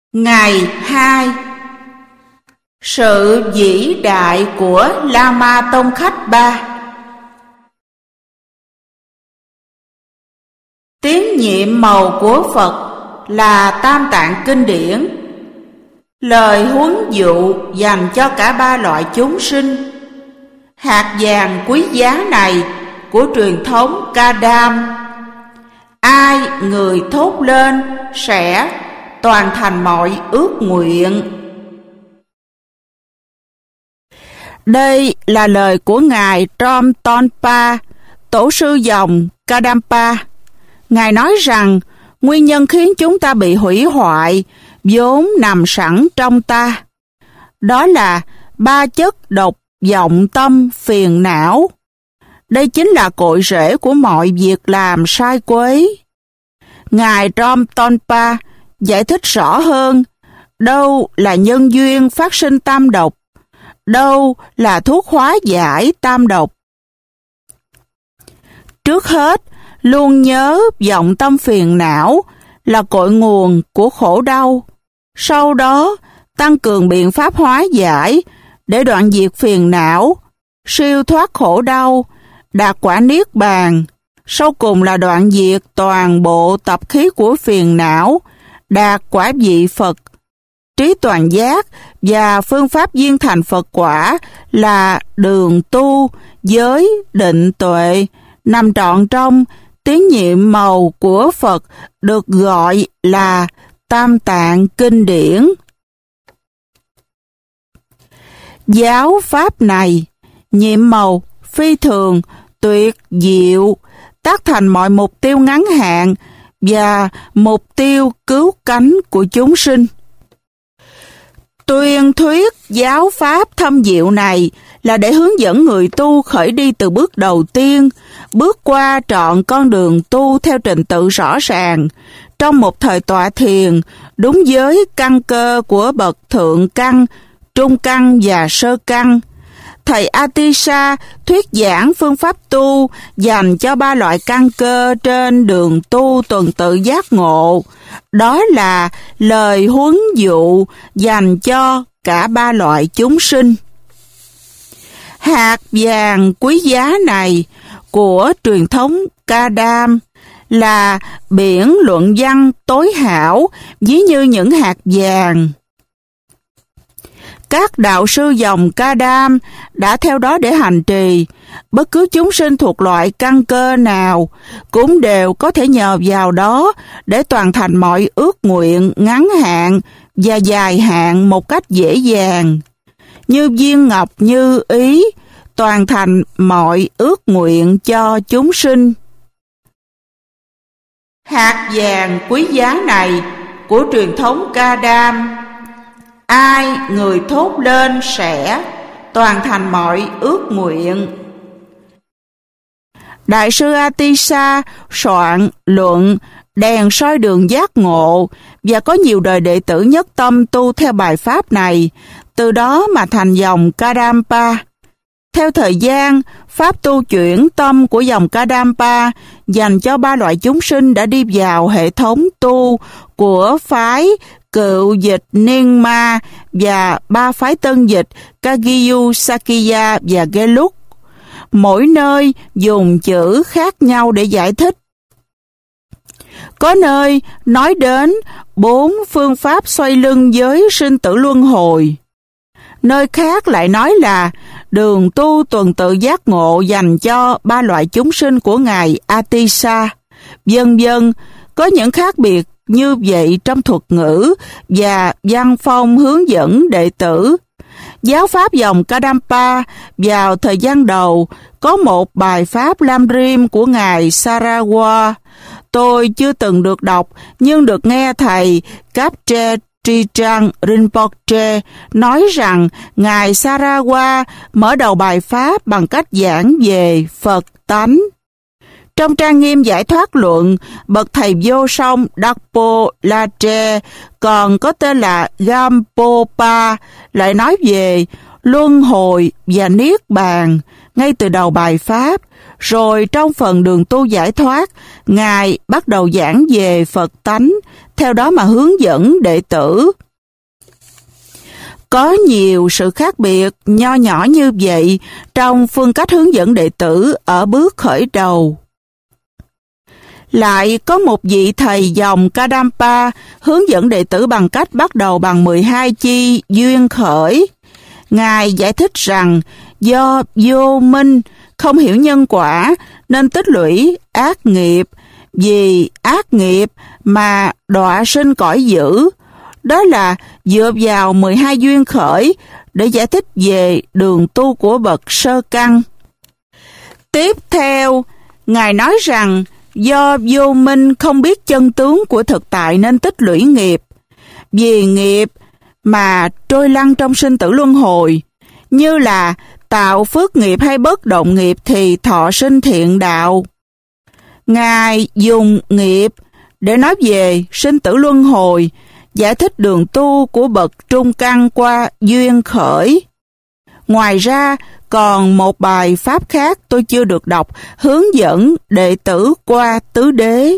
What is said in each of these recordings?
Ngày 2. Sự vĩ đại của Lama Tông Khách Ba. Tín nhiệm màu của Phật là Tam Tạng Kinh Điển, lời huấn dụ dành cho cả ba loại chúng sinh. Hạt vàng quý giá này của truyền thống Kadam, ai người thốt lên sẽ toàn thành mọi ước nguyện. Đây là lời của Ngài Trom Tonpa, tổ sư dòng Kadampa. Ngài nói rằng nguyên nhân khiến chúng ta bị hủy hoại vốn nằm sẵn trong ta. Đó là ba chất độc, vọng tâm, phiền não. Đây chính là cội rễ của mọi việc làm sai quấy. Ngài Trom Tonpa giải thích rõ hơn đâu là nhân duyên phát sinh tam độc, đâu là thuốc hóa giải tam độc. Trước hết, luôn nhớ vọng tâm phiền não là cội nguồn của khổ đau. Sau đó, tăng cường biện pháp hóa giải để đoạn diệt phiền não, siêu thoát khổ đau, đạt quả niết bàn. Sau cùng là đoạn diệt toàn bộ tập khí của phiền não, đạt quả vị Phật. Trí toàn giác và phương pháp viên thành Phật quả là đường tu, giới, định tuệ, nằm trọn trong tín nhiệm màu của Phật, được gọi là Tam Tạng Kinh Điển. Giáo pháp này, nhiệm màu, phi thường, tuyệt diệu, tác thành mọi mục tiêu ngắn hạn và mục tiêu cứu cánh của chúng sinh. Tuyên thuyết giáo pháp thâm diệu này là để hướng dẫn người tu khởi đi từ bước đầu tiên, bước qua trọn con đường tu theo trình tự rõ ràng, trong một thời tọa thiền, đúng với căn cơ của bậc thượng căn, trung căn và sơ căn. Thầy Atisha thuyết giảng phương pháp tu dành cho ba loại căn cơ trên đường tu tuần tự giác ngộ. Đó là lời huấn dụ dành cho cả ba loại chúng sinh. Hạt vàng quý giá này của truyền thống Kadam là biển luận văn tối hảo, ví như những hạt vàng. Các đạo sư dòng Kadam đã theo đó để hành trì. Bất cứ chúng sinh thuộc loại căn cơ nào cũng đều có thể nhờ vào đó để toàn thành mọi ước nguyện ngắn hạn và dài hạn một cách dễ dàng. Như viên ngọc như ý, toàn thành mọi ước nguyện cho chúng sinh. Hạt vàng quý giá này của truyền thống Kadam, ai người thốt lên sẽ toàn thành mọi ước nguyện. Đại sư Atisha soạn luận Đèn soi đường giác ngộ và có nhiều đời đệ tử nhất tâm tu theo bài pháp này, từ đó mà thành dòng Kadampa. Theo thời gian, pháp tu chuyển tâm của dòng Kadampa dành cho ba loại chúng sinh đã đi vào hệ thống tu của phái Cựu Dịch Nienma và ba phái tân dịch Kagyu, Sakya và Gelug. Mỗi nơi dùng chữ khác nhau để giải thích. Có nơi nói đến 4 phương pháp xoay lưng với sinh tử luân hồi. Nơi khác lại nói là đường tu tuần tự giác ngộ dành cho ba loại chúng sinh của Ngài Atisha. Vân vân, có những khác biệt như vậy trong thuật ngữ và văn phong hướng dẫn đệ tử. Giáo pháp dòng Kadampa vào thời gian đầu có một bài pháp Lam Rim của Ngài Sarawat. Tôi chưa từng được đọc nhưng được nghe thầy Kapche Trichang Rinpoche nói rằng Ngài Sarawat mở đầu bài pháp bằng cách giảng về Phật tánh. Trong trang nghiêm giải thoát luận, bậc thầy vô song Dakpo Latre, còn có tên là Gampopa, lại nói về luân hồi và niết bàn ngay từ đầu bài pháp. Rồi trong phần đường tu giải thoát, Ngài bắt đầu giảng về Phật tánh theo đó mà hướng dẫn đệ tử. Có nhiều sự khác biệt nho nhỏ như vậy trong phương cách hướng dẫn đệ tử ở bước khởi đầu. Lại có một vị thầy dòng Kadampa hướng dẫn đệ tử bằng cách bắt đầu bằng 12 chi duyên khởi. Ngài giải thích rằng do vô minh không hiểu nhân quả nên tích lũy ác nghiệp, vì ác nghiệp mà đọa sinh cõi dữ. Đó là dựa vào 12 duyên khởi để giải thích về đường tu của bậc sơ căn. Tiếp theo, Ngài nói rằng do vô minh không biết chân tướng của thực tại nên tích lũy nghiệp, vì nghiệp mà trôi lăn trong sinh tử luân hồi, như là tạo phước nghiệp hay bất động nghiệp thì thọ sinh thiện đạo. Ngài dùng nghiệp để nói về sinh tử luân hồi, giải thích đường tu của bậc trung căn qua duyên khởi. Ngoài ra, còn một bài pháp khác tôi chưa được đọc hướng dẫn đệ tử qua tứ đế.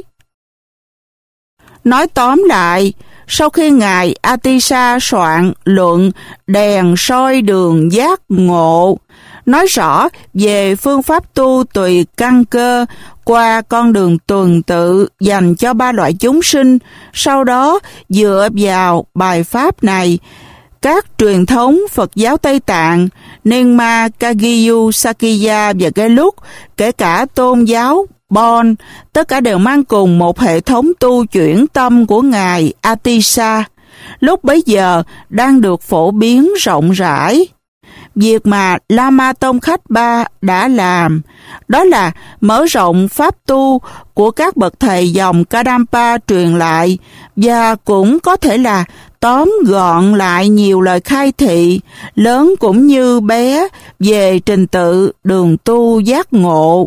Nói tóm lại, sau khi Ngài Atisa soạn luận Đèn soi đường giác ngộ, nói rõ về phương pháp tu tùy căn cơ qua con đường tuần tự dành cho 3 loại chúng sinh, sau đó dựa vào bài pháp này, các truyền thống Phật giáo Tây Tạng, Nyingma, Kagyu, Sakya và Gelug, kể cả tôn giáo Bon, tất cả đều mang cùng một hệ thống tu chuyển tâm của Ngài Atisa, lúc bấy giờ đang được phổ biến rộng rãi. Việc mà Lama Tông Khách Ba đã làm, đó là mở rộng pháp tu của các bậc thầy dòng Kadampa truyền lại, và cũng có thể là tóm gọn lại nhiều lời khai thị, lớn cũng như bé, về trình tự đường tu giác ngộ.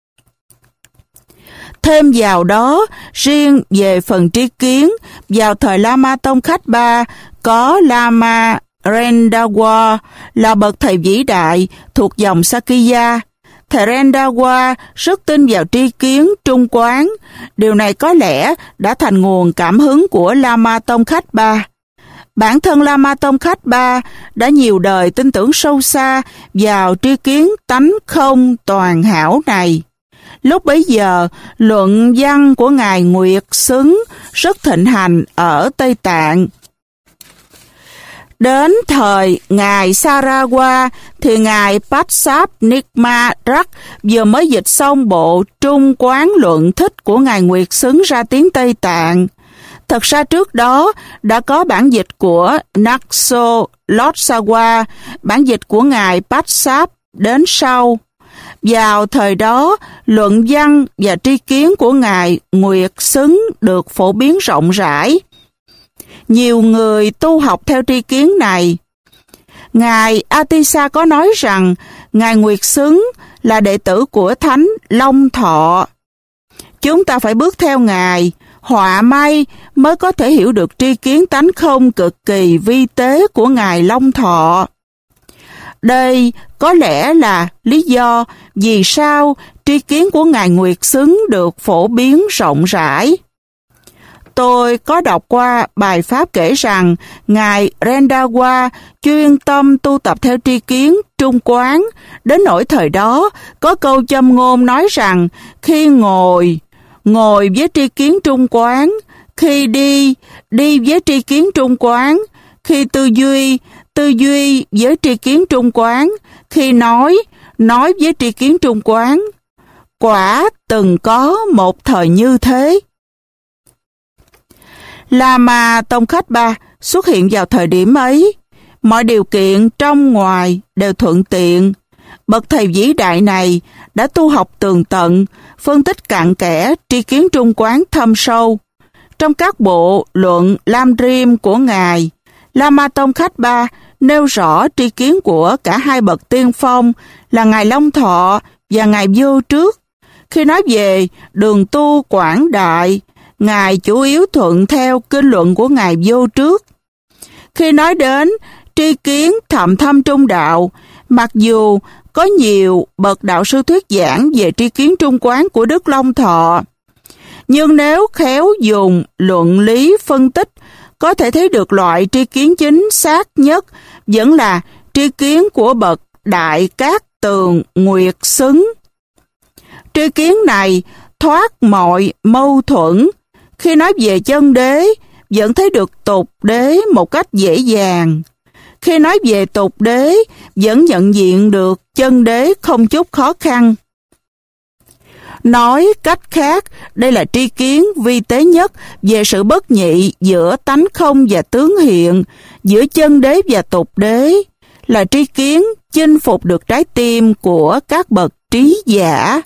Thêm vào đó, riêng về phần tri kiến, vào thời Lama Tông Khách Ba, có Lama Rendawa là bậc thầy vĩ đại thuộc dòng Sakya. Thầy Rendawa rất tin vào tri kiến trung quán. Điều này có lẽ đã thành nguồn cảm hứng của Lama Tông Khách Ba. Bản thân Lama Tông Khách Ba đã nhiều đời tin tưởng sâu xa vào tri kiến tánh không toàn hảo này. Lúc bấy giờ, luận văn của Ngài Nguyệt Xứng rất thịnh hành ở Tây Tạng. Đến thời Ngài Sarawa thì Ngài Patsap Nikma Rak vừa mới dịch xong bộ Trung Quán Luận Thích của Ngài Nguyệt Xứng ra tiếng Tây Tạng. Thật ra trước đó đã có bản dịch của Nakso Lotsawa, bản dịch của Ngài Patsap đến sau. Vào thời đó, luận văn và tri kiến của Ngài Nguyệt Xứng được phổ biến rộng rãi. Nhiều người tu học theo tri kiến này. Ngài Atisa có nói rằng Ngài Nguyệt Xứng là đệ tử của Thánh Long Thọ. Chúng ta phải bước theo Ngài, họa may mới có thể hiểu được tri kiến tánh không cực kỳ vi tế của Ngài Long Thọ. Đây có lẽ là lý do vì sao tri kiến của Ngài Nguyệt Xứng được phổ biến rộng rãi. Tôi có đọc qua bài pháp kể rằng Ngài Rendawa chuyên tâm tu tập theo tri kiến trung quán, đến nỗi thời đó có câu châm ngôn nói rằng khi ngồi với tri kiến trung quán, khi đi với tri kiến trung quán, khi tư duy với tri kiến trung quán, khi nói với tri kiến trung quán. Quả từng có một thời như thế. Lama Tông Khách Ba xuất hiện vào thời điểm ấy. Mọi điều kiện trong ngoài đều thuận tiện. Bậc thầy vĩ đại này đã tu học tường tận, phân tích cặn kẽ tri kiến trung quán thâm sâu. Trong các bộ luận Lam Rim của Ngài, Lama Tông Khách Ba nêu rõ tri kiến của cả hai bậc tiên phong là Ngài Long Thọ và Ngài Vô Trước. Khi nói về đường tu quảng đại, Ngài chủ yếu thuận theo kinh luận của Ngài Vô Trước. Khi nói đến tri kiến thậm thâm trung đạo, mặc dù có nhiều bậc đạo sư thuyết giảng về tri kiến trung quán của Đức Long Thọ, Nhưng nếu khéo dùng luận lý phân tích, có thể thấy được loại tri kiến chính xác nhất vẫn là tri kiến của bậc Đại Cát Tường Nguyệt Xứng. Tri kiến này thoát mọi mâu thuẫn. Khi nói về chân đế, vẫn thấy được tục đế một cách dễ dàng. Khi nói về tục đế, vẫn nhận diện được chân đế không chút khó khăn. Nói cách khác, đây là tri kiến vi tế nhất về sự bất nhị giữa tánh không và tướng hiện, giữa chân đế và tục đế, là tri kiến chinh phục được trái tim của các bậc trí giả.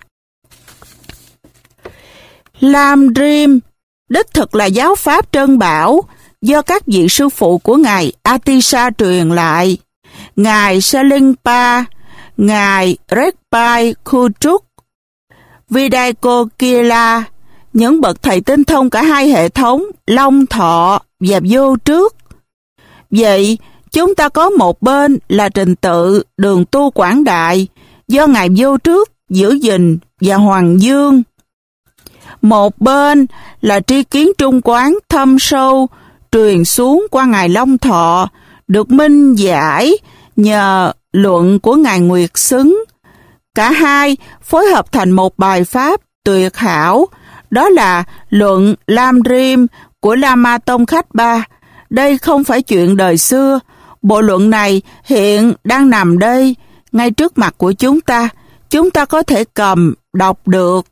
Lam Rim đích thực là giáo pháp trân bảo do các vị sư phụ của Ngài Atisa truyền lại. Ngài Salingpa, Ngài Rekpai Khutruk, Vidaikokila, những bậc thầy tinh thông cả hai hệ thống Long Thọ và Vô Trước. Vậy, chúng ta có một bên là trình tự đường tu quảng đại do Ngài Vô Trước giữ gìn và Hoàng Dương. Một bên là tri kiến trung quán thâm sâu truyền xuống qua Ngài Long Thọ, được minh giải nhờ luận của Ngài Nguyệt Xứng. Cả hai phối hợp thành một bài pháp tuyệt hảo, đó là luận Lam Rim của Lama Tông Khách Ba. Đây không phải chuyện đời xưa, bộ luận này hiện đang nằm đây, ngay trước mặt của chúng ta có thể cầm, đọc được.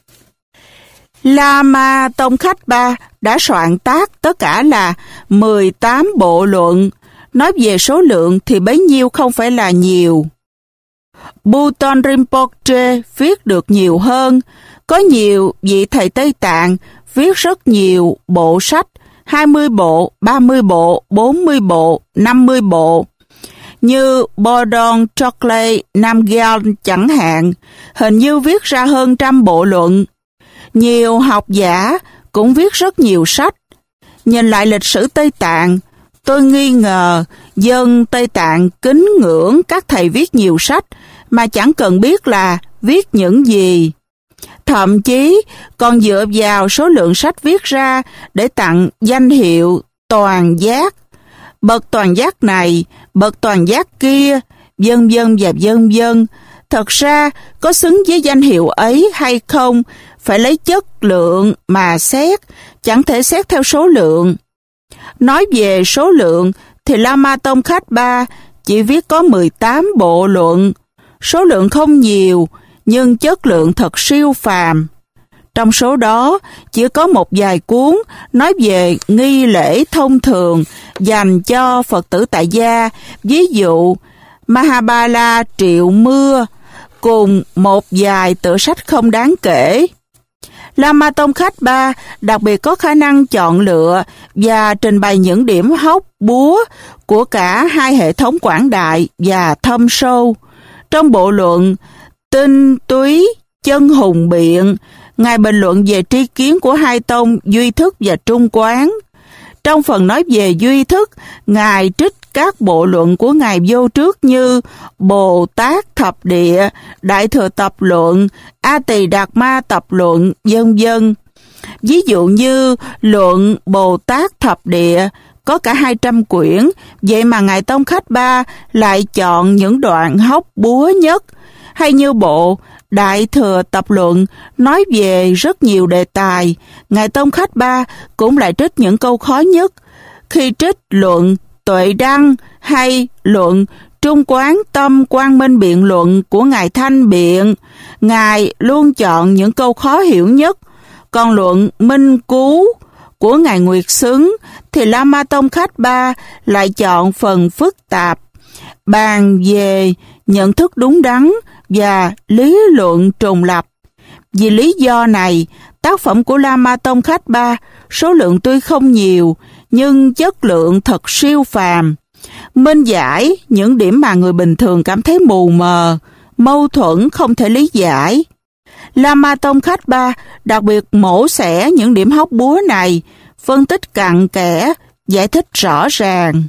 Lama Tông Khách Ba đã soạn tác tất cả là 18 bộ luận, nói về số lượng thì bấy nhiêu không phải là nhiều. Bhuton Rinpoche viết được nhiều hơn, có nhiều vị thầy Tây Tạng viết rất nhiều bộ sách, 20 bộ, 30 bộ, 40 bộ, 50 bộ. Như Bodong Chokley Namgyal chẳng hạn, hình như viết ra hơn 100 bộ luận. Nhiều học giả cũng viết rất nhiều sách. Nhìn lại lịch sử Tây Tạng, tôi nghi ngờ dân Tây Tạng kính ngưỡng các thầy viết nhiều sách mà chẳng cần biết là viết những gì. Thậm chí còn dựa vào số lượng sách viết ra để tặng danh hiệu toàn giác. Bậc toàn giác này, bậc toàn giác kia, vân vân và vân vân. Thật ra có xứng với danh hiệu ấy hay không, phải lấy chất lượng mà xét, chẳng thể xét theo số lượng. Nói về số lượng thì Lama Tông Khách Ba chỉ viết có 18 bộ luận. Số lượng không nhiều, nhưng chất lượng thật siêu phàm. Trong số đó, chỉ có một vài cuốn nói về nghi lễ thông thường dành cho Phật tử tại gia, ví dụ Mahabala Triệu Mưa, cùng một vài tựa sách không đáng kể. Lama Tông Khách Ba đặc biệt có khả năng chọn lựa và trình bày những điểm hóc búa của cả hai hệ thống quảng đại và thâm sâu. Trong bộ luận Tinh Túy Chân Hùng Biện, Ngài bình luận về tri kiến của hai tông Duy Thức và Trung Quán. Trong phần nói về Duy Thức, Ngài trích các bộ luận của Ngài Vô Trước như Bồ Tát Thập Địa, Đại Thừa Tập Luận, A Tỳ Đạt Ma Tập Luận, vân vân. Ví dụ như luận Bồ Tát Thập Địa có cả 200 quyển, vậy mà Ngài Tông Khách Ba lại chọn những đoạn hóc búa nhất. Hay như bộ Đại Thừa Tập Luận nói về rất nhiều đề tài, Ngài Tông Khách Ba cũng lại trích những câu khó nhất. Khi trích luận Tuệ Đăng hay luận Trung Quán Tâm Quang Minh Biện Luận của Ngài Thanh Biện, Ngài luôn chọn những câu khó hiểu nhất. Còn luận Minh Cú của Ngài Nguyệt Xứng thì Lama Tông Khách Ba lại chọn phần phức tạp, bàn về nhận thức đúng đắn và lý luận trùng lập. Vì lý do này, tác phẩm của Lama Tông Khách Ba số lượng tuy không nhiều, nhưng chất lượng thật siêu phàm, minh giải những điểm mà người bình thường cảm thấy mù mờ, mâu thuẫn không thể lý giải. Lama Tông Khách Ba đặc biệt mổ xẻ những điểm hóc búa này, phân tích cặn kẽ, giải thích rõ ràng.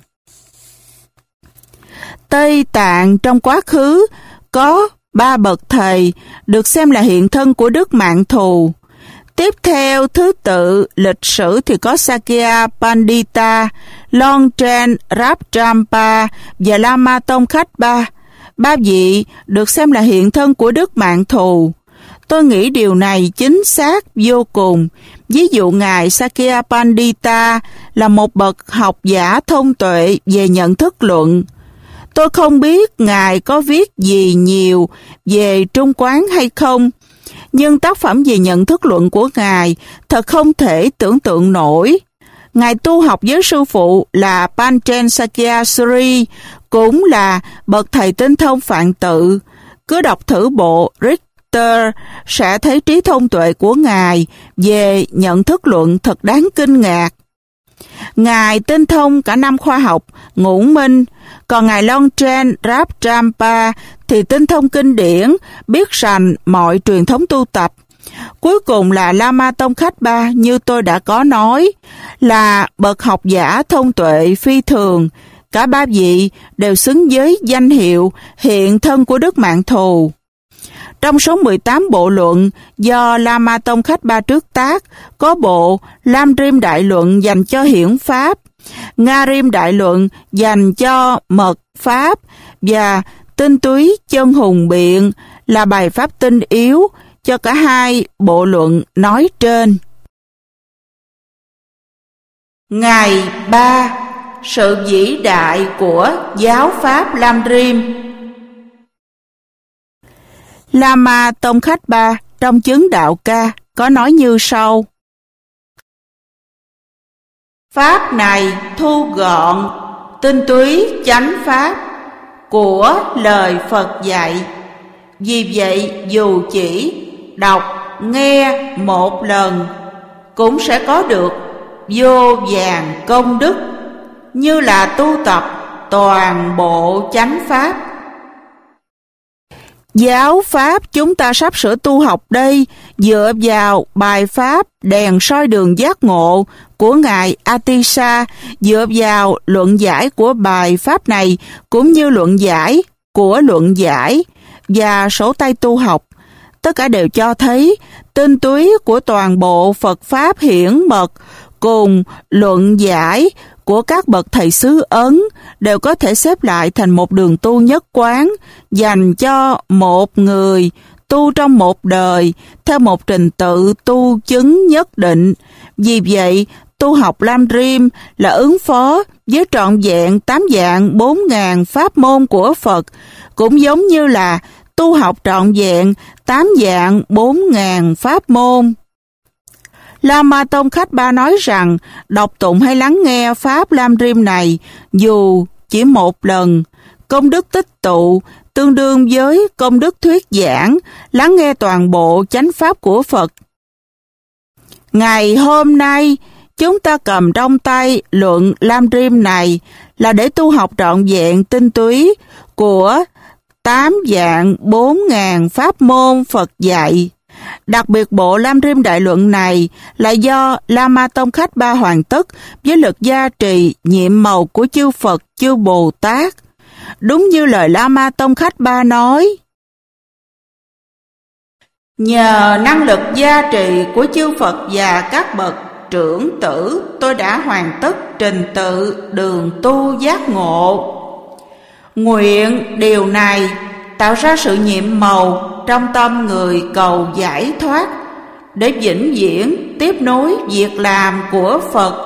Tây Tạng trong quá khứ có 3 bậc thầy được xem là hiện thân của Đức Mạn Thù. Tiếp theo thứ tự lịch sử thì có Sakya Pandita, Longchen Rabjampa và Lama Tongkhapa. Ba vị được xem là hiện thân của Đức Mạn Thù. Tôi nghĩ điều này chính xác vô cùng. Ví dụ Ngài Sakya Pandita là một bậc học giả thông tuệ về nhận thức luận. Tôi không biết Ngài có viết gì nhiều về Trung Quán hay không, nhưng tác phẩm về nhận thức luận của Ngài thật không thể tưởng tượng nổi. Ngài tu học với sư phụ là Panchen Sakyasuri, cũng là bậc thầy tinh thông Phạn Tự. Cứ đọc thử bộ Richter sẽ thấy trí thông tuệ của Ngài về nhận thức luận thật đáng kinh ngạc. Ngài tinh thông cả năm khoa học, ngũ minh, còn Ngài Longchen Rabjampa thì tinh thông kinh điển, biết rành mọi truyền thống tu tập. Cuối cùng là Lama Tongkhapa, như tôi đã có nói, là bậc học giả thông tuệ phi thường. Cả ba vị đều xứng với danh hiệu hiện thân của Đức Mạn Thù. Trong số 18 bộ luận do Lama Tongkhapa trước tác, có bộ Lam Rim Đại Luận dành cho hiển pháp, Nga Rim Đại Luận dành cho mật pháp và Tinh Túy Chân Hùng Biện là bài pháp tinh yếu cho cả hai bộ luận nói trên. Ngày 3. Sự vĩ đại của giáo pháp Lam Rim. Lama Tongkhapa trong chứng đạo ca có nói như sau: Pháp này thu gọn, tinh túy chánh pháp của lời Phật dạy. Vì vậy dù chỉ đọc nghe một lần cũng sẽ có được vô vàn công đức, như là tu tập toàn bộ chánh pháp. Giáo pháp chúng ta sắp sửa tu học đây dựa vào bài pháp Đèn soi đường giác ngộ của Ngài Atisa, dựa vào luận giải của bài pháp này cũng như luận giải của luận giải và sổ tay tu học. Tất cả đều cho thấy tinh túy của toàn bộ Phật Pháp hiển mật cùng luận giải của các bậc thầy xứ Ấn đều có thể xếp lại thành một đường tu nhất quán dành cho một người tu trong một đời theo một trình tự tu chứng nhất định. Vì vậy, tu học Lam Rim là ứng phó với trọn vẹn 8 dạng 4.000 pháp môn của Phật, cũng giống như là tu học trọn vẹn 8 dạng 4.000 pháp môn. Lama Tongkhapa nói rằng đọc tụng hay lắng nghe pháp Lam Rim này dù chỉ một lần, công đức tích tụ tương đương với công đức thuyết giảng, lắng nghe toàn bộ chánh pháp của Phật. Ngày hôm nay, chúng ta cầm trong tay luận Lam Rim này là để tu học trọn vẹn tinh túy của 8 dạng 4.000 pháp môn Phật dạy. Đặc biệt bộ Lam Rim Đại Luận này là do Lama Tongkhapa hoàn tất với lực gia trì nhiệm màu của chư Phật, chư Bồ Tát. Đúng như lời Lama Tongkhapa nói: Nhờ năng lực gia trì của chư Phật và các bậc trưởng tử, tôi đã hoàn tất trình tự đường tu giác ngộ. Nguyện điều này tạo ra sự nhiệm màu trong tâm người cầu giải thoát, để vĩnh viễn tiếp nối việc làm của Phật.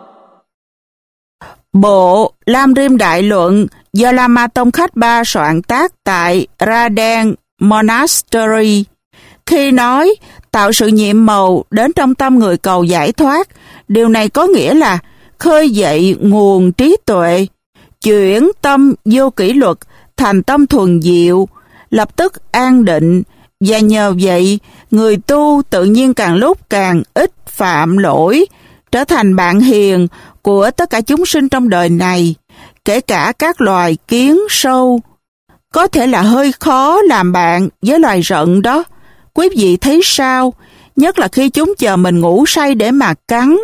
Bộ Lam Rim Đại Luận do Lama Tongkhapa soạn tác tại Raden Monastery. Khi nói tạo sự nhiệm màu đến trong tâm người cầu giải thoát, điều này có nghĩa là khơi dậy nguồn trí tuệ, chuyển tâm vô kỷ luật thành tâm thuần diệu, lập tức an định, và nhờ vậy người tu tự nhiên càng lúc càng ít phạm lỗi, trở thành bạn hiền của tất cả chúng sinh trong đời này, kể cả các loài kiến sâu. Có thể là hơi khó làm bạn với loài rận đó, quý vị thấy sao? Nhất là khi chúng chờ mình ngủ say để mà cắn.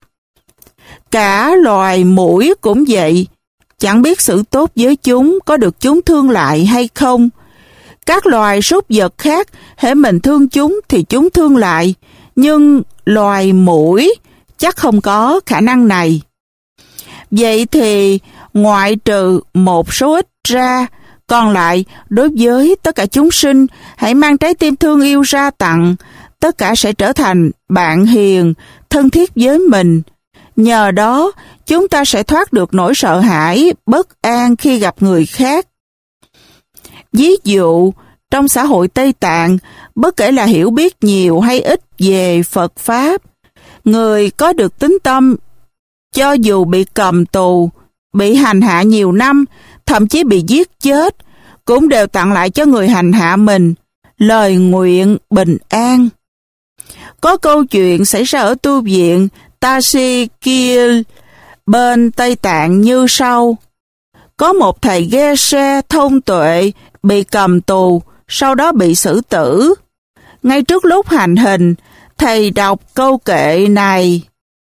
Cả loài muỗi cũng vậy, chẳng biết xử tốt với chúng có được chúng thương lại hay không. Các loài súc vật khác, hễ mình thương chúng thì chúng thương lại, nhưng loài muỗi chắc không có khả năng này. Vậy thì ngoại trừ một số ít ra, còn lại đối với tất cả chúng sinh, hãy mang trái tim thương yêu ra tặng, tất cả sẽ trở thành bạn hiền, thân thiết với mình. Nhờ đó, chúng ta sẽ thoát được nỗi sợ hãi, bất an khi gặp người khác. Ví dụ, trong xã hội Tây Tạng, bất kể là hiểu biết nhiều hay ít về Phật Pháp, người có được tín tâm, cho dù bị cầm tù, bị hành hạ nhiều năm, thậm chí bị giết chết, cũng đều tặng lại cho người hành hạ mình lời nguyện bình an. Có câu chuyện xảy ra ở tu viện Tashikil bên Tây Tạng như sau. Có một thầy ghe xe thông tuệ bị cầm tù, sau đó bị xử tử. Ngay trước lúc hành hình, thầy đọc câu kệ này: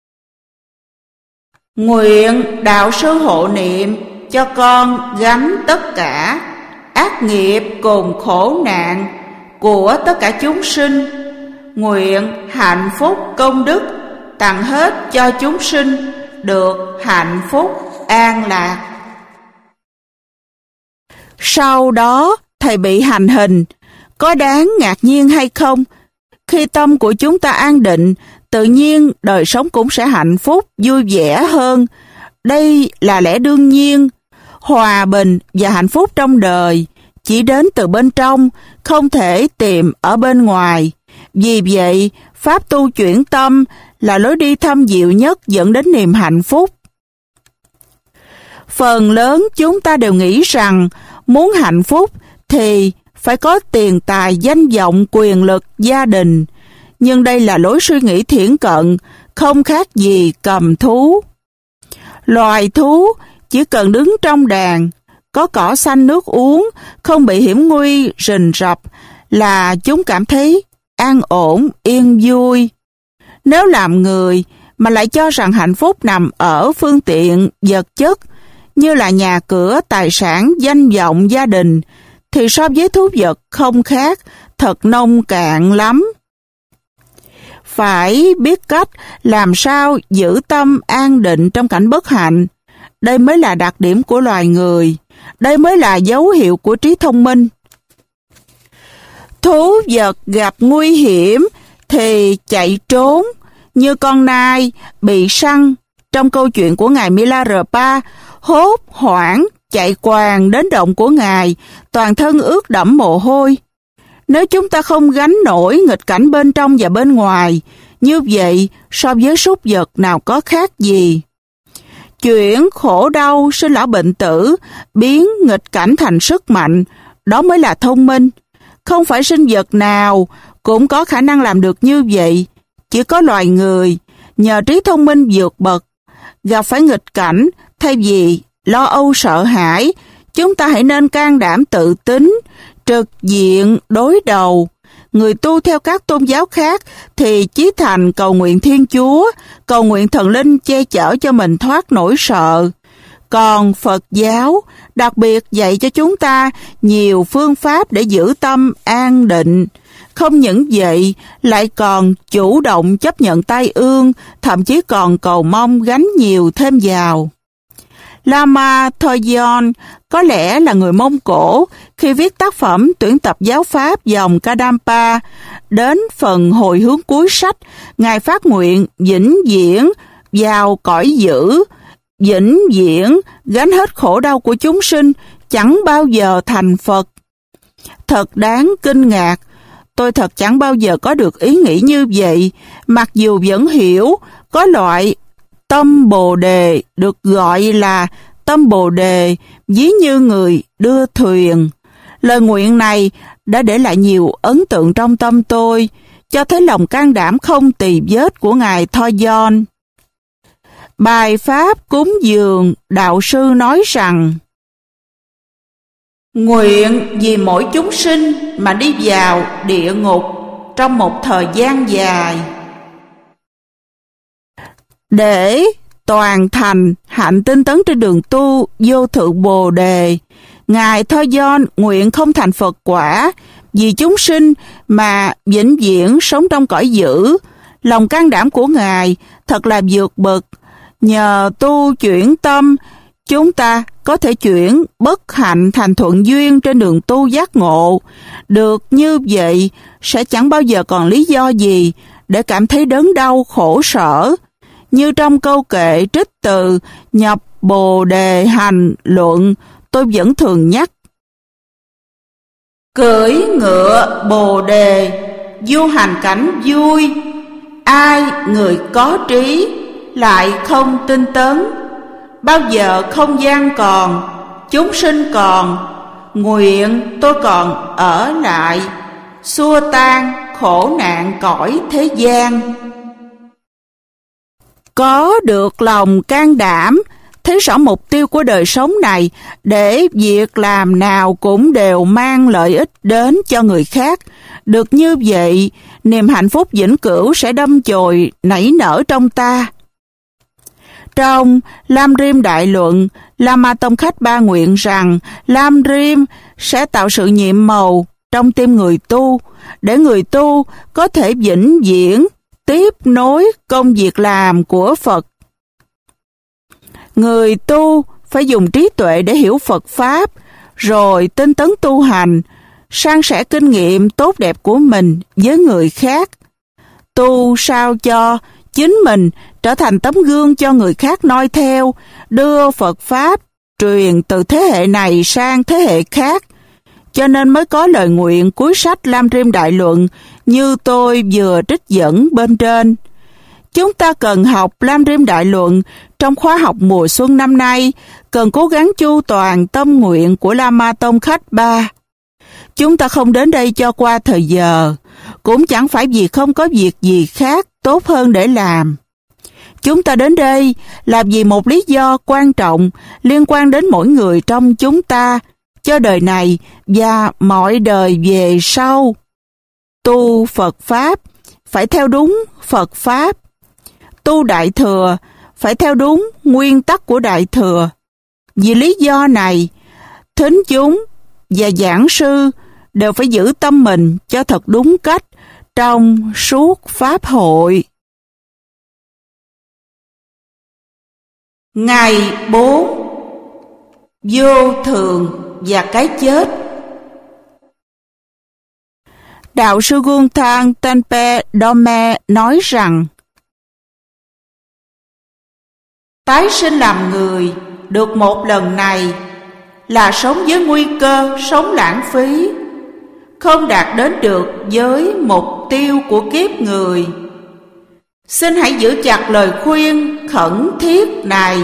Nguyện đạo sư hộ niệm cho con gánh tất cả ác nghiệp cùng khổ nạn của tất cả chúng sinh. Nguyện hạnh phúc công đức tặng hết cho chúng sinh được hạnh phúc an lạc. Sau đó thầy bị hành hình. Có đáng ngạc nhiên hay không? Khi tâm của chúng ta an định, tự nhiên đời sống cũng sẽ hạnh phúc, vui vẻ hơn. Đây là lẽ đương nhiên. Hòa bình và hạnh phúc trong đời chỉ đến từ bên trong, không thể tìm ở bên ngoài. Vì vậy, pháp tu chuyển tâm là lối đi thâm diệu nhất dẫn đến niềm hạnh phúc. Phần lớn chúng ta đều nghĩ rằng muốn hạnh phúc thì phải có tiền tài, danh vọng, quyền lực, gia đình. Nhưng đây là lối suy nghĩ thiển cận, không khác gì cầm thú. Loài thú chỉ cần đứng trong đàn, có cỏ xanh nước uống, không bị hiểm nguy rình rập là chúng cảm thấy an ổn, yên vui. Nếu làm người mà lại cho rằng hạnh phúc nằm ở phương tiện vật chất như là nhà cửa, tài sản, danh vọng, gia đình, thì so với thú vật không khác, thật nông cạn lắm. Phải biết cách làm sao giữ tâm an định trong cảnh bất hạnh. Đây mới là đặc điểm của loài người. Đây mới là dấu hiệu của trí thông minh. Thú vật gặp nguy hiểm thì chạy trốn, như con nai bị săn trong câu chuyện của ngài Milarepa, hốt hoảng chạy quàng đến động của ngài, toàn thân ướt đẫm mồ hôi. Nếu chúng ta không gánh nổi nghịch cảnh bên trong và bên ngoài, như vậy so với súc vật nào có khác gì. Chuyển khổ đau, sinh lão bệnh tử, biến nghịch cảnh thành sức mạnh, đó mới là thông minh. Không phải sinh vật nào cũng có khả năng làm được như vậy. Chỉ có loài người, nhờ trí thông minh vượt bậc, gặp phải nghịch cảnh, thay vì lo âu sợ hãi, chúng ta hãy nên can đảm tự tín, trực diện đối đầu. Người tu theo các tôn giáo khác thì chí thành cầu nguyện Thiên Chúa, cầu nguyện thần linh che chở cho mình thoát nỗi sợ. Còn Phật giáo đặc biệt dạy cho chúng ta nhiều phương pháp để giữ tâm an định. Không những vậy, lại còn chủ động chấp nhận tai ương, thậm chí còn cầu mong gánh nhiều thêm vào. Lama Thoyon có lẽ là người Mông Cổ khi viết tác phẩm tuyển tập giáo pháp dòng Kadampa. Đến phần hồi hướng cuối sách, Ngài phát nguyện vĩnh viễn vào cõi dữ, vĩnh viễn gánh hết khổ đau của chúng sinh, chẳng bao giờ thành Phật. Thật đáng kinh ngạc, tôi thật chẳng bao giờ có được ý nghĩ như vậy, mặc dù vẫn hiểu có loại tâm Bồ Đề được gọi là tâm Bồ Đề, ví như người đưa thuyền. Lời nguyện này đã để lại nhiều ấn tượng trong tâm tôi, cho thấy lòng can đảm không tì vết của Ngài Thoyon. Bài pháp cúng dường, đạo sư nói rằng: Nguyện vì mỗi chúng sinh mà đi vào địa ngục trong một thời gian dài. Để toàn thành hạnh tinh tấn trên đường tu vô thượng Bồ Đề, Ngài Thoyon nguyện không thành Phật quả vì chúng sinh mà vĩnh viễn sống trong cõi dữ, Lòng can đảm của Ngài thật là vượt bậc. Nhờ tu chuyển tâm, chúng ta có thể chuyển bất hạnh thành thuận duyên trên đường tu giác ngộ. Được như vậy, sẽ chẳng bao giờ còn lý do gì để cảm thấy đớn đau khổ sở. Như trong câu kệ trích từ Nhập Bồ Đề Hành Luận, tôi vẫn thường nhắc. Cưỡi ngựa Bồ Đề, du hành cảnh vui. Ai người có trí, lại không tinh tấn. Bao giờ không gian còn, chúng sinh còn, nguyện tôi còn ở lại, xua tan khổ nạn cõi thế gian. Có được lòng can đảm, thấy rõ mục tiêu của đời sống này, để việc làm nào cũng đều mang lợi ích đến cho người khác. Được như vậy, niềm hạnh phúc vĩnh cửu sẽ đâm chồi nảy nở trong ta. Trong Lam Rim Đại Luận, Lama Tông Khách Ba nguyện rằng Lam Rim sẽ tạo sự nhiệm màu trong tim người tu, để người tu có thể vĩnh viễn tiếp nối công việc làm của Phật. Người tu phải dùng trí tuệ để hiểu Phật Pháp, rồi tinh tấn tu hành, san sẻ kinh nghiệm tốt đẹp của mình với người khác. Tu sao cho chính mình trở thành tấm gương cho người khác noi theo, đưa Phật Pháp truyền từ thế hệ này sang thế hệ khác. Cho nên mới có lời nguyện cuối sách Lam Rim Đại Luận như tôi vừa trích dẫn bên trên. Chúng ta cần học Lam Rim Đại Luận trong khóa học mùa xuân năm nay, cần cố gắng chu toàn tâm nguyện của Lama Tông Khách Ba. Chúng ta không đến đây cho qua thời giờ, cũng chẳng phải vì không có việc gì khác tốt hơn để làm. Chúng ta đến đây là vì một lý do quan trọng liên quan đến mỗi người trong chúng ta, cho đời này và mọi đời về sau. Tu Phật Pháp phải theo đúng Phật Pháp. Tu Đại Thừa phải theo đúng nguyên tắc của Đại Thừa. Vì lý do này, thính chúng và giảng sư đều phải giữ tâm mình cho thật đúng cách trong suốt Pháp hội. Ngày 4. Vô thường và cái chết. Đạo sư Gunthang Tenpe Dome nói rằng, tái sinh làm người được một lần này là sống với nguy cơ sống lãng phí, không đạt đến được với mục tiêu của kiếp người. Xin hãy giữ chặt lời khuyên khẩn thiết này.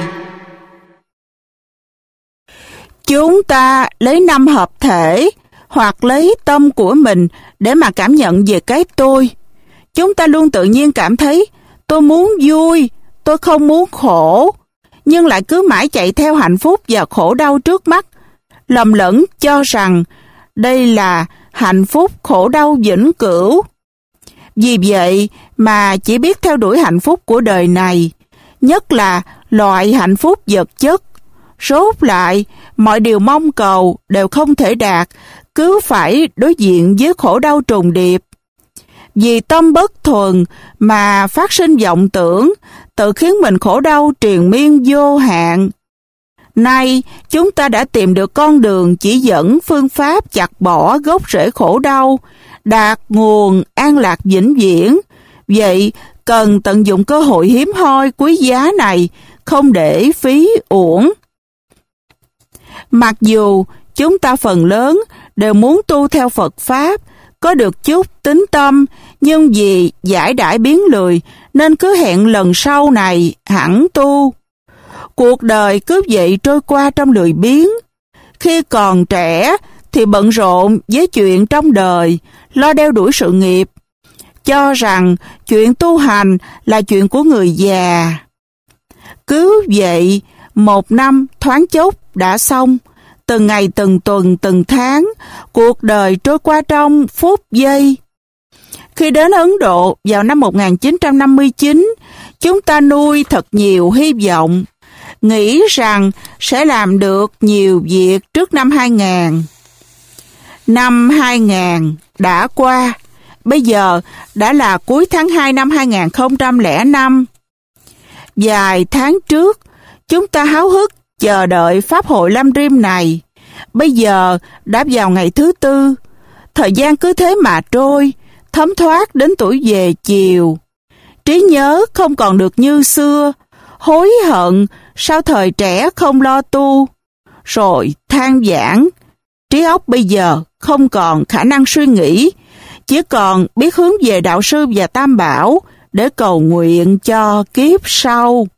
Chúng ta lấy năm hợp thể hoặc lấy tâm của mình để mà cảm nhận về cái tôi. Chúng ta luôn tự nhiên cảm thấy tôi muốn vui, tôi không muốn khổ, nhưng lại cứ mãi chạy theo hạnh phúc và khổ đau trước mắt, lầm lẫn cho rằng đây là hạnh phúc khổ đau vĩnh cửu. Vì vậy mà chỉ biết theo đuổi hạnh phúc của đời này, nhất là loại hạnh phúc vật chất. Rốt lại, mọi điều mong cầu đều không thể đạt, cứ phải đối diện với khổ đau trùng điệp. Vì tâm bất thuần mà phát sinh vọng tưởng, tự khiến mình khổ đau triền miên vô hạn. Nay, chúng ta đã tìm được con đường chỉ dẫn phương pháp chặt bỏ gốc rễ khổ đau, đạt nguồn an lạc vĩnh viễn. Vậy, cần tận dụng cơ hội hiếm hoi quý giá này, không để phí uổng. Mặc dù chúng ta phần lớn đều muốn tu theo Phật Pháp, có được chút tín tâm, nhưng vì giải đãi biến lười nên cứ hẹn lần sau này hẳn tu. Cuộc đời cứ vậy trôi qua trong lười biếng. Khi còn trẻ thì bận rộn với chuyện trong đời, lo đeo đuổi sự nghiệp, cho rằng chuyện tu hành là chuyện của người già. Cứ vậy, một năm thoáng chốc đã xong, từng ngày từng tuần từng tháng, cuộc đời trôi qua trong phút giây. Khi đến Ấn Độ vào năm 1959, chúng ta nuôi thật nhiều hy vọng, nghĩ rằng sẽ làm được nhiều việc trước năm 2000. Năm 2000 đã qua, bây giờ đã là cuối tháng 2 năm 2005. Vài tháng trước, chúng ta háo hức chờ đợi Pháp hội Lam Rim này. Bây giờ đã vào ngày thứ tư. Thời gian cứ thế mà trôi, thấm thoát đến tuổi về chiều. Trí nhớ không còn được như xưa, hối hận sao thời trẻ không lo tu. Rồi than vãn, trí óc bây giờ không còn khả năng suy nghĩ, chỉ còn biết hướng về đạo sư và Tam Bảo để cầu nguyện cho kiếp sau.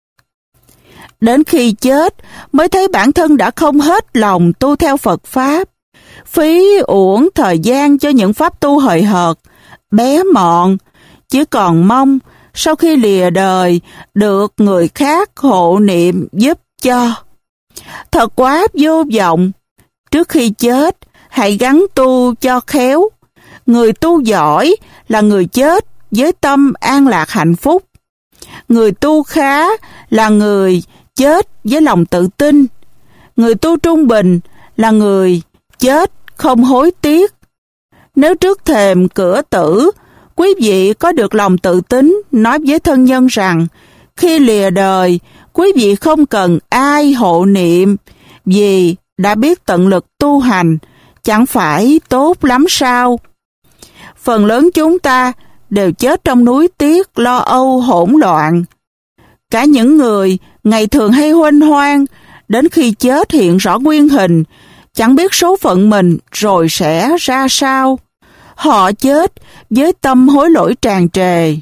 Đến khi chết mới thấy bản thân đã không hết lòng tu theo Phật Pháp, phí uổng thời gian cho những pháp tu hời hợt, bé mọn, chỉ còn mong sau khi lìa đời được người khác hộ niệm giúp cho. Thật quá vô vọng. Trước khi chết, hãy gắng tu cho khéo. Người tu giỏi là người chết với tâm an lạc hạnh phúc. Người tu khá là người chết với lòng tự tin. Người tu trung bình là người chết không hối tiếc. Nếu trước thềm cửa tử, quý vị có được lòng tự tín nói với thân nhân rằng khi lìa đời, quý vị không cần ai hộ niệm vì đã biết tận lực tu hành, chẳng phải tốt lắm sao? Phần lớn chúng ta đều chết trong núi tiếc lo âu hỗn loạn. Cả những người ngày thường hay huênh hoang, đến khi chết hiện rõ nguyên hình, chẳng biết số phận mình rồi sẽ ra sao. Họ chết với tâm hối lỗi tràn trề.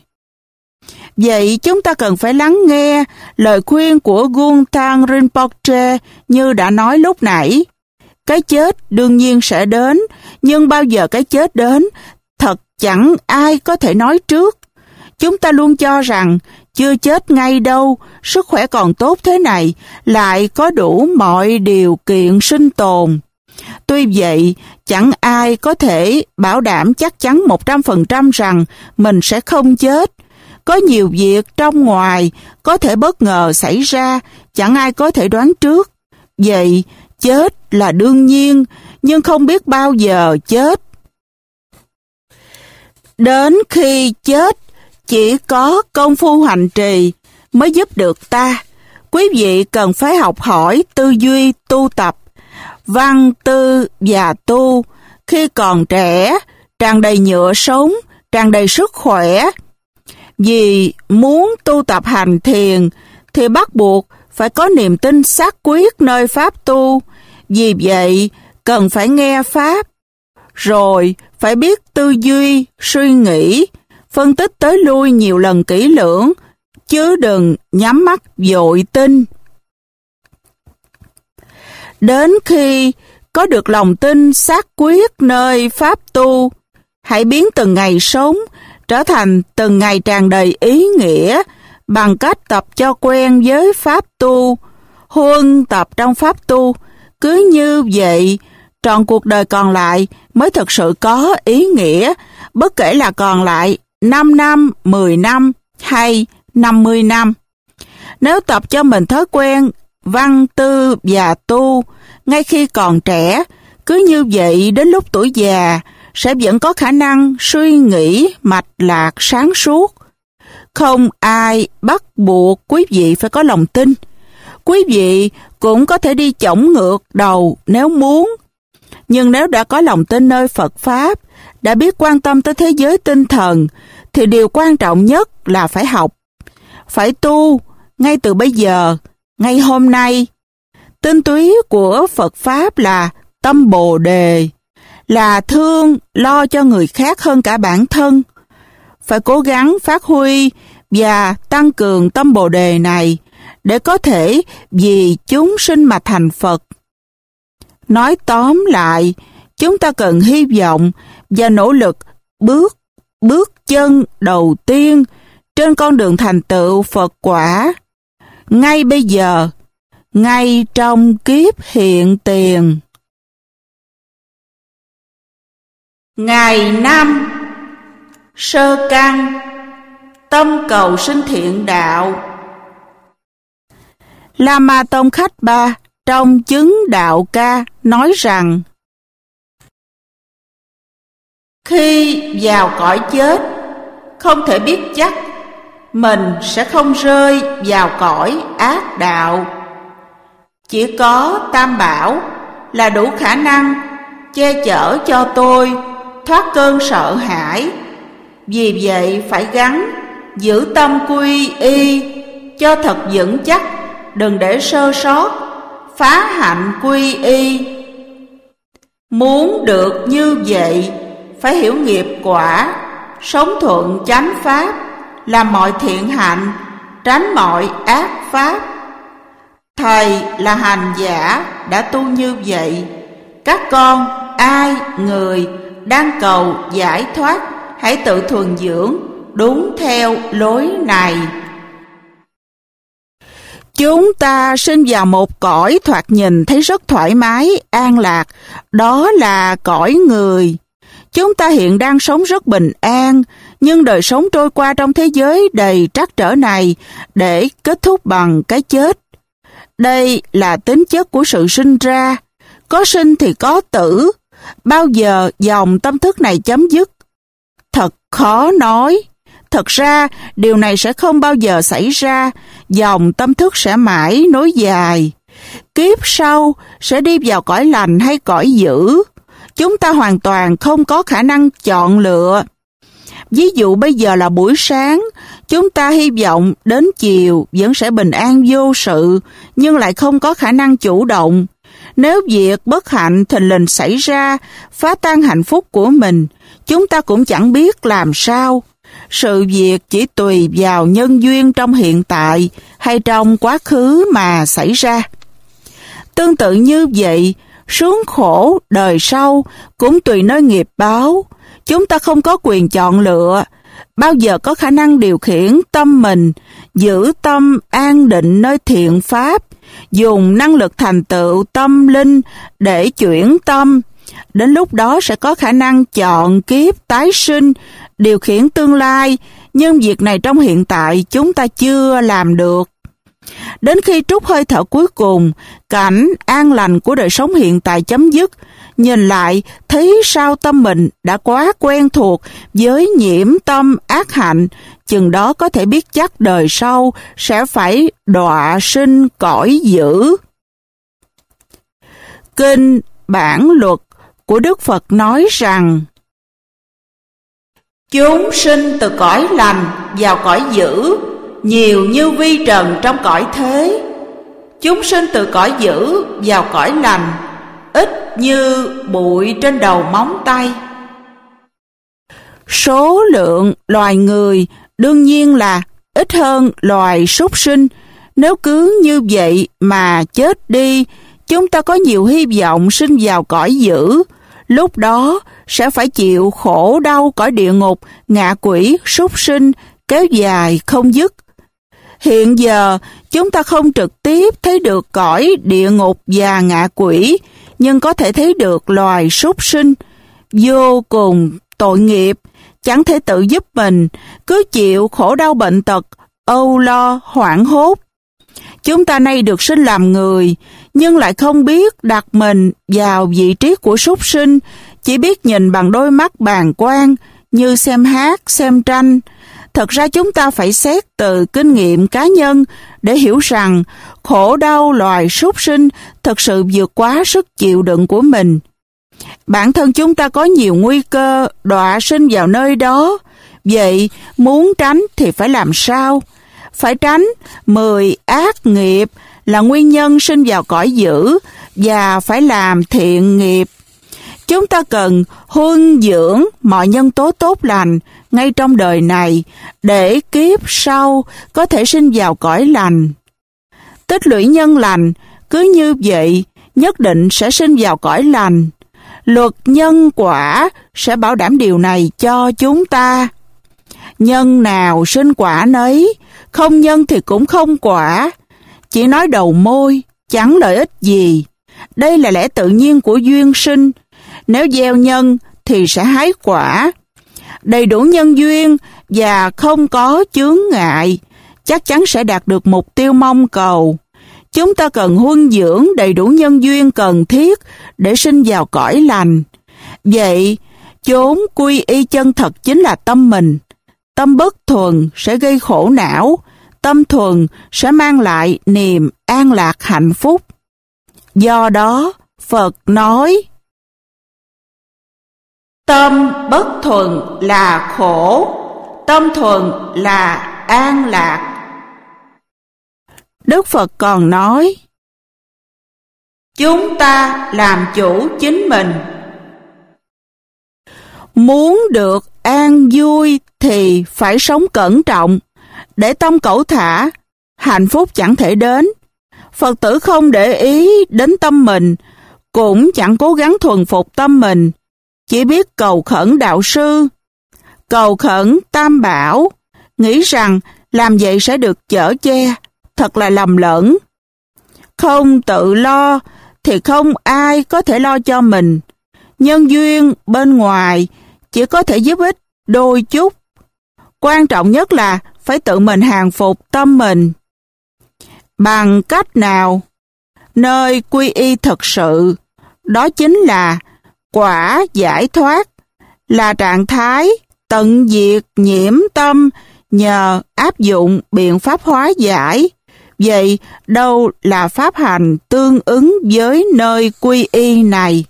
Vậy chúng ta cần phải lắng nghe lời khuyên của Gunthang Rinpoche như đã nói lúc nãy. Cái chết đương nhiên sẽ đến, nhưng bao giờ cái chết đến, thật chẳng ai có thể nói trước. Chúng ta luôn cho rằng chưa chết ngay đâu, sức khỏe còn tốt thế này, lại có đủ mọi điều kiện sinh tồn. Tuy vậy, chẳng ai có thể bảo đảm chắc chắn 100% rằng mình sẽ không chết. Có nhiều việc trong ngoài có thể bất ngờ xảy ra, chẳng ai có thể đoán trước. Vậy, chết là đương nhiên, nhưng không biết bao giờ chết. Đến khi chết, chỉ có công phu hành trì mới giúp được ta. Quý vị cần phải học hỏi tư duy tu tập, văn tư và tu khi còn trẻ, tràn đầy nhựa sống, tràn đầy sức khỏe. Vì muốn tu tập hành thiền thì bắt buộc phải có niềm tin xác quyết nơi pháp tu. Vì vậy, cần phải nghe pháp, rồi phải biết tư duy, suy nghĩ, phân tích tới lui nhiều lần kỹ lưỡng, chứ đừng nhắm mắt vội tin. Đến khi có được lòng tin xác quyết nơi pháp tu, hãy biến từng ngày sống trở thành từng ngày tràn đầy ý nghĩa bằng cách tập cho quen với pháp tu, huân tập trong pháp tu. Cứ như vậy, trọn cuộc đời còn lại mới thực sự có ý nghĩa, bất kể là còn lại 5 năm, 10 năm hay 50 năm. Nếu tập cho mình thói quen văn tư và tu ngay khi còn trẻ, cứ như vậy đến lúc tuổi già sẽ vẫn có khả năng suy nghĩ mạch lạc sáng suốt. Không ai bắt buộc quý vị phải có lòng tin. Quý vị cũng có thể đi chổng ngược đầu nếu muốn. Nhưng nếu đã có lòng tin nơi Phật Pháp, đã biết quan tâm tới thế giới tinh thần, thì điều quan trọng nhất là phải học. Phải tu ngay từ bây giờ, ngay hôm nay. Tinh túy của Phật Pháp là tâm Bồ Đề, là thương lo cho người khác hơn cả bản thân. Phải cố gắng phát huy và tăng cường tâm Bồ Đề này để có thể vì chúng sinh mà thành Phật. Nói tóm lại, chúng ta cần hy vọng và nỗ lực bước chân đầu tiên trên con đường thành tựu Phật quả. Ngay bây giờ, ngay trong kiếp hiện tiền. Ngày 5 Sơ căn tâm cầu sinh thiện đạo. Lama Tông Khách Ba trong chứng đạo ca nói rằng Khi vào cõi chết, không thể biết chắc mình sẽ không rơi vào cõi ác đạo. Chỉ có Tam Bảo là đủ khả năng che chở cho tôi thoát cơn sợ hãi. Vì vậy phải gắng giữ tâm quy y cho thật vững chắc, đừng để sơ sót, phá hạnh quy y. Muốn được như vậy, phải hiểu nghiệp quả, sống thuận chánh pháp, làm mọi thiện hạnh, tránh mọi ác pháp. Thầy là hành giả đã tu như vậy. Các con, ai, người đang cầu giải thoát, hãy tự thuần dưỡng đúng theo lối này. Chúng ta sinh vào một cõi thoạt nhìn thấy rất thoải mái, an lạc, đó là cõi người. Chúng ta hiện đang sống rất bình an, nhưng đời sống trôi qua trong thế giới đầy trắc trở này để kết thúc bằng cái chết. Đây là tính chất của sự sinh ra, có sinh thì có tử. Bao giờ dòng tâm thức này chấm dứt? Thật khó nói. Thật ra, điều này sẽ không bao giờ xảy ra, dòng tâm thức sẽ mãi nối dài. Kiếp sau sẽ đi vào cõi lành hay cõi dữ? Chúng ta hoàn toàn không có khả năng chọn lựa. Ví dụ bây giờ là buổi sáng, chúng ta hy vọng đến chiều vẫn sẽ bình an vô sự, nhưng lại không có khả năng chủ động. Nếu việc bất hạnh thình lình xảy ra, phá tan hạnh phúc của mình, chúng ta cũng chẳng biết làm sao. Sự việc chỉ tùy vào nhân duyên trong hiện tại hay trong quá khứ mà xảy ra. Tương tự như vậy, sướng khổ đời sau cũng tùy nơi nghiệp báo. Chúng ta không có quyền chọn lựa, bao giờ có khả năng điều khiển tâm mình, giữ tâm an định nơi thiện pháp, dùng năng lực thành tựu tâm linh để chuyển tâm. Đến lúc đó sẽ có khả năng chọn kiếp tái sinh, điều khiển tương lai, nhưng việc này trong hiện tại chúng ta chưa làm được. Đến khi trút hơi thở cuối cùng, cảnh an lành của đời sống hiện tại chấm dứt, nhìn lại thấy sao tâm mình đã quá quen thuộc với nhiễm tâm ác hạnh, chừng đó có thể biết chắc đời sau sẽ phải đọa sinh cõi dữ. Kinh Bản Luật của Đức Phật nói rằng: chúng sinh từ cõi lành vào cõi dữ, nhiều như vi trần trong cõi thế. Chúng sinh từ cõi dữ vào cõi lành, ít như bụi trên đầu móng tay. Số lượng loài người đương nhiên là ít hơn loài súc sinh. Nếu cứ như vậy mà chết đi, chúng ta có nhiều hy vọng sinh vào cõi dữ. Lúc đó sẽ phải chịu khổ đau cõi địa ngục, ngạ quỷ, súc sinh, kéo dài không dứt. Hiện giờ, chúng ta không trực tiếp thấy được cõi địa ngục và ngạ quỷ, nhưng có thể thấy được loài súc sinh. Vô cùng tội nghiệp, chẳng thể tự giúp mình, cứ chịu khổ đau bệnh tật, âu lo, hoảng hốt. Chúng ta nay được sinh làm người, nhưng lại không biết đặt mình vào vị trí của súc sinh, chỉ biết nhìn bằng đôi mắt bàng quan, như xem hát, xem tranh. Thật ra chúng ta phải xét từ kinh nghiệm cá nhân để hiểu rằng khổ đau loài súc sinh thật sự vượt quá sức chịu đựng của mình. Bản thân chúng ta có nhiều nguy cơ đọa sinh vào nơi đó. Vậy muốn tránh thì phải làm sao? Phải tránh 10 ác nghiệp là nguyên nhân sinh vào cõi dữ và phải làm thiện nghiệp. Chúng ta cần huân dưỡng mọi nhân tố tốt lành ngay trong đời này để kiếp sau có thể sinh vào cõi lành. Tích lũy nhân lành, cứ như vậy nhất định sẽ sinh vào cõi lành. Luật nhân quả sẽ bảo đảm điều này cho chúng ta. Nhân nào sinh quả nấy, không nhân thì cũng không quả. Chỉ nói đầu môi, chẳng lợi ích gì. Đây là lẽ tự nhiên của duyên sinh. Nếu gieo nhân thì sẽ hái quả. Đầy đủ nhân duyên và không có chướng ngại, chắc chắn sẽ đạt được mục tiêu mong cầu. Chúng ta cần huân dưỡng đầy đủ nhân duyên cần thiết để sinh vào cõi lành. Vậy, chốn quy y chân thật chính là tâm mình. Tâm bất thuần sẽ gây khổ não, tâm thuần sẽ mang lại niềm an lạc hạnh phúc. Do đó, Phật nói, tâm bất thuần là khổ, tâm thuần là an lạc. Đức Phật còn nói, chúng ta làm chủ chính mình. Muốn được an vui thì phải sống cẩn trọng, để tâm cẩu thả, hạnh phúc chẳng thể đến. Phật tử không để ý đến tâm mình, cũng chẳng cố gắng thuần phục tâm mình, chỉ biết cầu khẩn đạo sư, cầu khẩn Tam Bảo, nghĩ rằng làm vậy sẽ được chở che, thật là lầm lẫn. Không tự lo thì không ai có thể lo cho mình. Nhân duyên bên ngoài chỉ có thể giúp ích đôi chút. Quan trọng nhất là phải tự mình hàng phục tâm mình. Bằng cách nào? Nơi quy y thật sự, đó chính là quả giải thoát, là trạng thái tận diệt nhiễm tâm nhờ áp dụng biện pháp hóa giải. Vậy đâu là pháp hành tương ứng với nơi quy y này?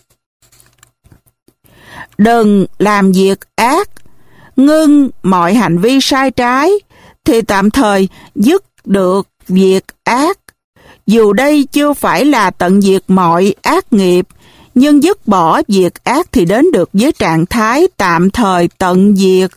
Đừng làm việc ác, ngưng mọi hành vi sai trái, thì tạm thời dứt được việc ác. Dù đây chưa phải là tận diệt mọi ác nghiệp, nhưng dứt bỏ việc ác thì đến được với trạng thái tạm thời tận diệt.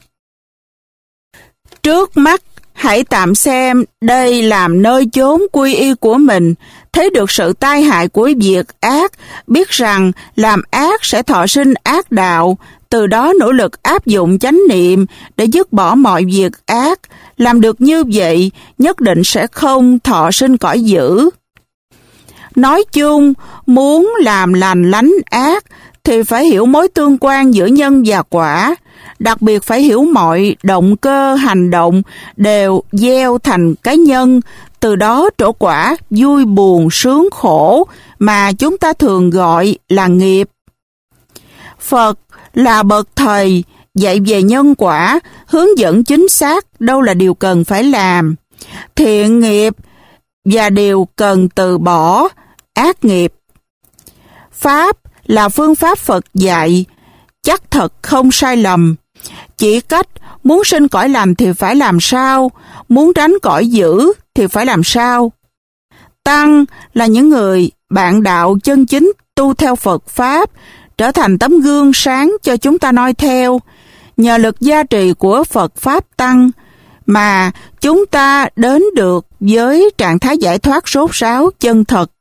Trước mắt, hãy tạm xem đây làm nơi chốn quy y của mình, thấy được sự tai hại của việc ác, biết rằng làm ác sẽ thọ sinh ác đạo, từ đó nỗ lực áp dụng chánh niệm để dứt bỏ mọi việc ác. Làm được như vậy, nhất định sẽ không thọ sinh cõi dữ. Nói chung, muốn làm lành lánh ác thì phải hiểu mối tương quan giữa nhân và quả. Đặc biệt phải hiểu mọi động cơ hành động đều gieo thành cái nhân, từ đó trổ quả vui buồn sướng khổ mà chúng ta thường gọi là nghiệp. Phật là bậc thầy dạy về nhân quả, hướng dẫn chính xác đâu là điều cần phải làm, thiện nghiệp và điều cần từ bỏ, ác nghiệp. Pháp là phương pháp Phật dạy, chắc thật không sai lầm. Chỉ cách muốn sinh cõi lành thì phải làm sao, muốn tránh cõi dữ thì phải làm sao. Tăng là những người bạn đạo chân chính tu theo Phật Pháp, trở thành tấm gương sáng cho chúng ta noi theo. Nhờ lực gia trì của Phật Pháp Tăng mà chúng ta đến được với trạng thái giải thoát sốt ráo chân thật.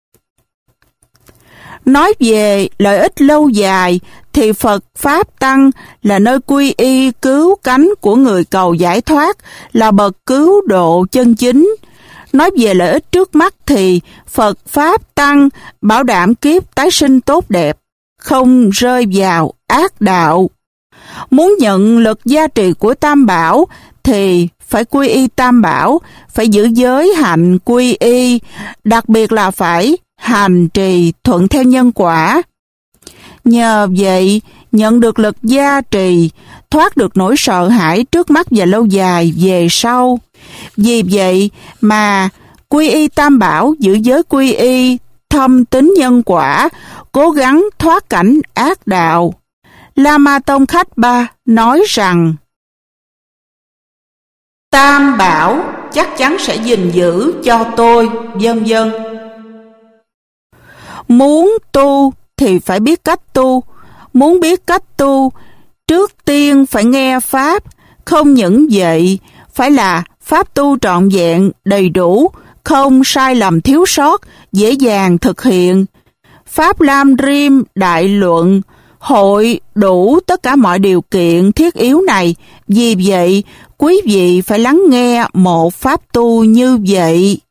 Nói về lợi ích lâu dài thì Phật Pháp Tăng là nơi quy y cứu cánh của người cầu giải thoát, là bậc cứu độ chân chính. Nói về lợi ích trước mắt thì Phật Pháp Tăng bảo đảm kiếp tái sinh tốt đẹp, không rơi vào ác đạo. Muốn nhận lực gia trì của Tam Bảo thì phải quy y Tam Bảo, phải giữ giới hạnh quy y, đặc biệt là phải hành trì thuận theo nhân quả. Nhờ vậy, nhận được lực gia trì, thoát được nỗi sợ hãi trước mắt và lâu dài về sau. Vì vậy mà quy y Tam Bảo, giữ giới quy y, thâm tín nhân quả, cố gắng thoát cảnh ác đạo. Lama Tông Khách Ba nói rằng, Tam Bảo chắc chắn sẽ gìn giữ cho tôi, vân vân. Muốn tu thì phải biết cách tu. Muốn biết cách tu, trước tiên phải nghe Pháp. Không những vậy, phải là Pháp tu trọn vẹn, đầy đủ, không sai lầm thiếu sót, dễ dàng thực hiện. Pháp Lam Rim Đại Luận hội đủ tất cả mọi điều kiện thiết yếu này. Vì vậy, quý vị phải lắng nghe một Pháp tu như vậy.